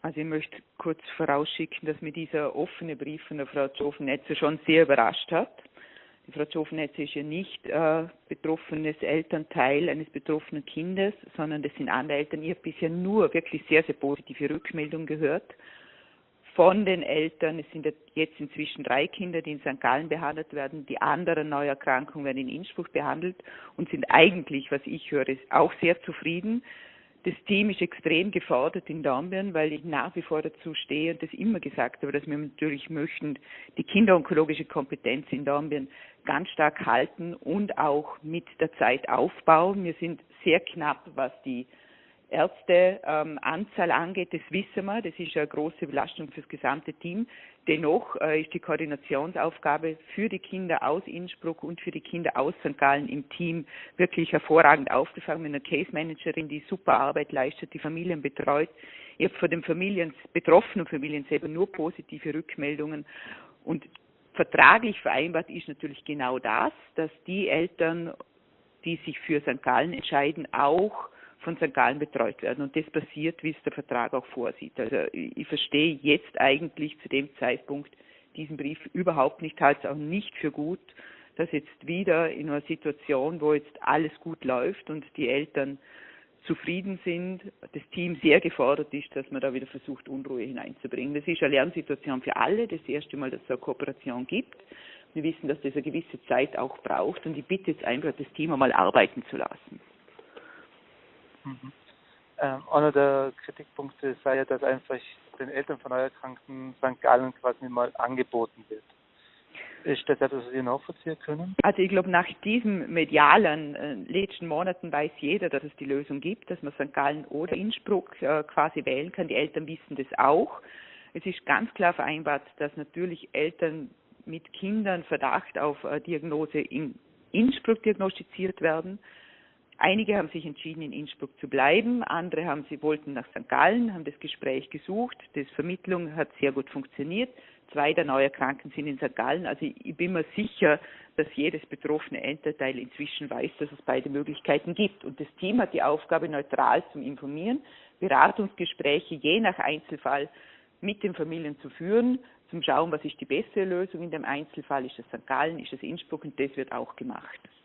Also ich möchte kurz vorausschicken, dass mir dieser offene Brief von der Frau Zofnetzer schon sehr überrascht hat. Die Frau Zofnetzer ist ja nicht betroffenes Elternteil eines betroffenen Kindes, sondern das sind andere Eltern. Ich habe bisher nur wirklich sehr, sehr positive Rückmeldungen gehört von den Eltern. Es sind jetzt inzwischen 3 Kinder, die in St. Gallen behandelt werden. Die anderen Neuerkrankungen werden in Innsbruck behandelt und sind eigentlich, was ich höre, auch sehr zufrieden. Das Team ist extrem gefordert in Dornbirn, weil ich nach wie vor dazu stehe und das immer gesagt habe, dass wir natürlich möchten, die kinderonkologische Kompetenz in Dornbirn ganz stark halten und auch mit der Zeit aufbauen. Wir sind sehr knapp, was die Ärzteanzahl angeht, das wissen wir, das ist eine große Belastung für das gesamte Team. Dennoch ist die Koordinationsaufgabe für die Kinder aus Innsbruck und für die Kinder aus St. Gallen im Team wirklich hervorragend aufgefangen mit einer Case Managerin, die super Arbeit leistet, die Familien betreut. Ich habe von den betroffenen Familien selber nur positive Rückmeldungen und vertraglich vereinbart ist natürlich genau das, dass die Eltern, die sich für St. Gallen entscheiden, auch von St. Gallen betreut werden. Und das passiert, wie es der Vertrag auch vorsieht. Also ich verstehe jetzt eigentlich zu dem Zeitpunkt diesen Brief überhaupt nicht, halte es auch nicht für gut, dass jetzt wieder in einer Situation, wo jetzt alles gut läuft und die Eltern zufrieden sind, das Team sehr gefordert ist, dass man da wieder versucht, Unruhe hineinzubringen. Das ist eine Lernsituation für alle, das erste Mal, dass es eine Kooperation gibt. Wir wissen, dass das eine gewisse Zeit auch braucht und ich bitte jetzt einfach, das Team einmal arbeiten zu lassen. Mhm. Einer der Kritikpunkte sei ja, dass einfach den Eltern von Neuerkrankten St. Gallen quasi mal angeboten wird. Ist das etwas, was Sie nachvollziehen können? Also ich glaube, nach diesen medialen letzten Monaten weiß jeder, dass es die Lösung gibt, dass man St. Gallen oder Innsbruck quasi wählen kann. Die Eltern wissen das auch. Es ist ganz klar vereinbart, dass natürlich Eltern mit Kindern Verdacht auf Diagnose in Innsbruck diagnostiziert werden. Einige haben sich entschieden, in Innsbruck zu bleiben, andere wollten nach St. Gallen, haben das Gespräch gesucht, die Vermittlung hat sehr gut funktioniert. 2 der Neuerkrankten sind in St. Gallen, also ich bin mir sicher, dass jedes betroffene Elternteil inzwischen weiß, dass es beide Möglichkeiten gibt. Und das Team hat die Aufgabe, neutral zu informieren, Beratungsgespräche je nach Einzelfall mit den Familien zu führen, zum Schauen, was ist die bessere Lösung in dem Einzelfall, ist es St. Gallen, ist es Innsbruck und das wird auch gemacht.